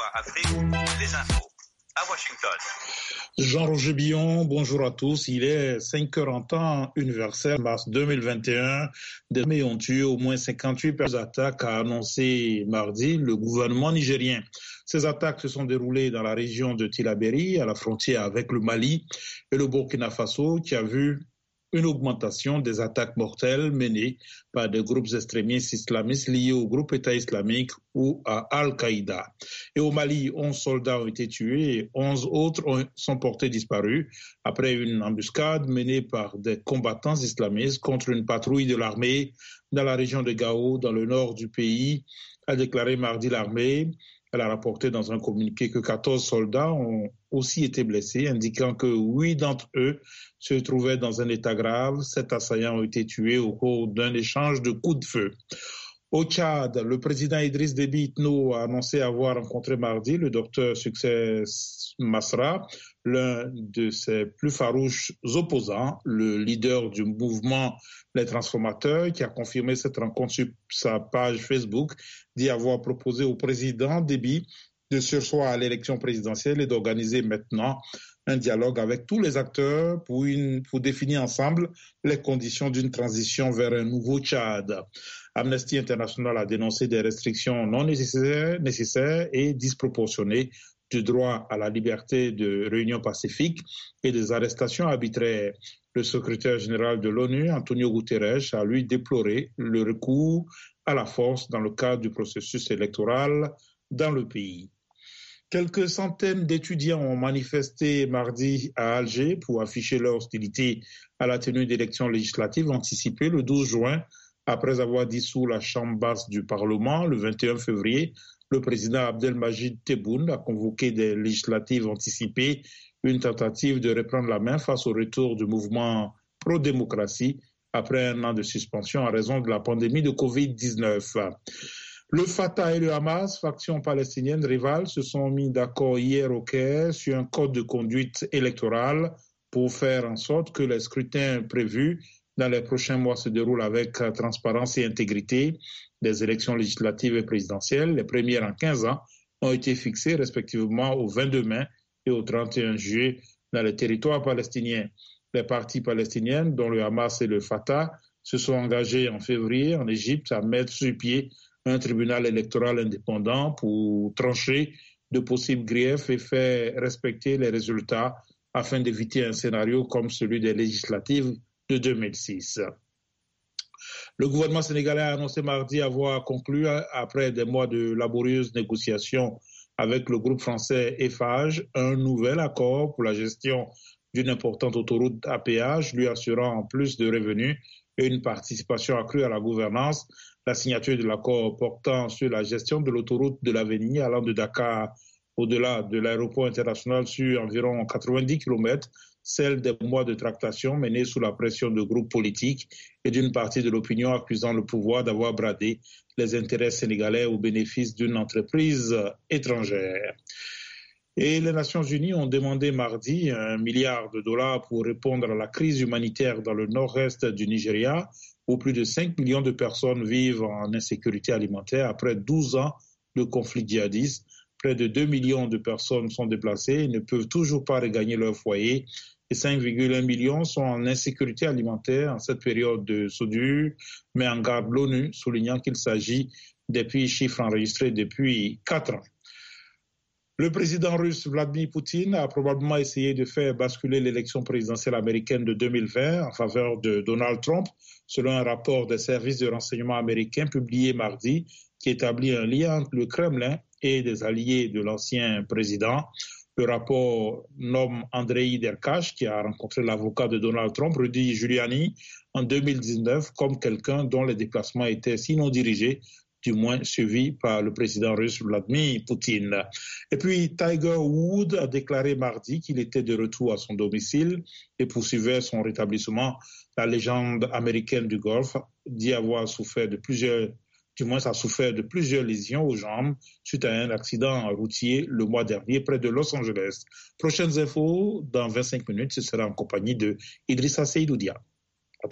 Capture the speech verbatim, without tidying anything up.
Voix Afrique, les infos. À Washington. Jean-Roger Billon, bonjour à tous. Il est cinq heures en temps universel, mars deux mille vingt et un. Des armées ont tué au moins cinquante-huit personnes. Attaques a annoncé mardi le gouvernement nigérien. Ces attaques se sont déroulées dans la région de Tillabéri, à la frontière avec le Mali et le Burkina Faso, qui a vu une augmentation des attaques mortelles menées par des groupes extrémistes islamistes liés au groupe État islamique ou à Al-Qaïda. Et au Mali, onze soldats ont été tués et onze autres ont, sont portés disparus après une embuscade menée par des combattants islamistes contre une patrouille de l'armée dans la région de Gao, dans le nord du pays, a déclaré mardi l'armée. Elle a rapporté dans un communiqué que quatorze soldats ont aussi été blessés, indiquant que huit d'entre eux se trouvaient dans un état grave. Sept assaillants ont été tués au cours d'un échange de coups de feu. Au Tchad, le président Idriss Déby Itno a annoncé avoir rencontré mardi le docteur Succès Masra, l'un de ses plus farouches opposants, le leader du mouvement Les Transformateurs, qui a confirmé cette rencontre sur sa page Facebook, dit avoir proposé au président Déby de surseoir à l'élection présidentielle et d'organiser maintenant un dialogue avec tous les acteurs pour, une, pour définir ensemble les conditions d'une transition vers un nouveau Tchad. Amnesty International a dénoncé des restrictions non nécessaires, nécessaires et disproportionnées du droit à la liberté de réunion pacifique et des arrestations arbitraires. Le secrétaire général de l'ONU, Antonio Guterres, a lui déploré le recours à la force dans le cadre du processus électoral dans le pays. Quelques centaines d'étudiants ont manifesté mardi à Alger pour afficher leur hostilité à la tenue d'élections législatives anticipées le douze juin. Après avoir dissous la chambre basse du Parlement le vingt et un février, le président Abdelmajid Tebboune a convoqué des législatives anticipées, une tentative de reprendre la main face au retour du mouvement pro-démocratie après un an de suspension en raison de la pandémie de covid dix-neuf. Le Fatah et le Hamas, factions palestiniennes rivales, se sont mis d'accord hier au Caire sur un code de conduite électorale pour faire en sorte que les scrutins prévus dans les prochains mois se déroulent avec transparence et intégrité. Des élections législatives et présidentielles, les premières en quinze ans, ont été fixées respectivement au vingt-deux mai et au trente et un juillet dans les territoires palestiniens. Les partis palestiniens, dont le Hamas et le Fatah, se sont engagés en février en Égypte à mettre sur pied un tribunal électoral indépendant pour trancher de possibles griefs et faire respecter les résultats afin d'éviter un scénario comme celui des législatives de deux mille six. Le gouvernement sénégalais a annoncé mardi avoir conclu, après des mois de laborieuses négociations avec le groupe français Eiffage, un nouvel accord pour la gestion d'une importante autoroute à péage, lui assurant en plus de revenus et une participation accrue à la gouvernance. La signature de l'accord portant sur la gestion de l'autoroute de l'Avenir allant de Dakar au-delà de l'aéroport international sur environ quatre-vingt-dix kilomètres, celle des mois de tractation menés sous la pression de groupes politiques et d'une partie de l'opinion accusant le pouvoir d'avoir bradé les intérêts sénégalais au bénéfice d'une entreprise étrangère. Et les Nations Unies ont demandé mardi un milliard de dollars pour répondre à la crise humanitaire dans le nord-est du Nigeria, où plus de cinq millions de personnes vivent en insécurité alimentaire après douze ans de conflits djihadistes. Près de deux millions de personnes sont déplacées et ne peuvent toujours pas regagner leur foyer. Et cinq virgule un millions sont en insécurité alimentaire en cette période de soudure, met en garde l'ONU, soulignant qu'il s'agit des pires chiffres enregistrés depuis quatre ans. Le président russe Vladimir Poutine a probablement essayé de faire basculer l'élection présidentielle américaine de deux mille vingt en faveur de Donald Trump, selon un rapport des services de renseignement américains publié mardi, qui établit un lien entre le Kremlin et des alliés de l'ancien président. Le rapport nomme Andrei Derkach, qui a rencontré l'avocat de Donald Trump, Rudy Giuliani, en deux mille dix-neuf, comme quelqu'un dont les déplacements étaient sinon dirigés, du moins suivis par le président russe Vladimir Poutine. Et puis Tiger Woods a déclaré mardi qu'il était de retour à son domicile et poursuivait son rétablissement. La légende américaine du golf dit avoir souffert de plusieurs Du moins, a souffert de plusieurs lésions aux jambes suite à un accident routier le mois dernier près de Los Angeles. Prochaines infos dans vingt-cinq minutes, ce sera en compagnie de Idrissa Seydoudia.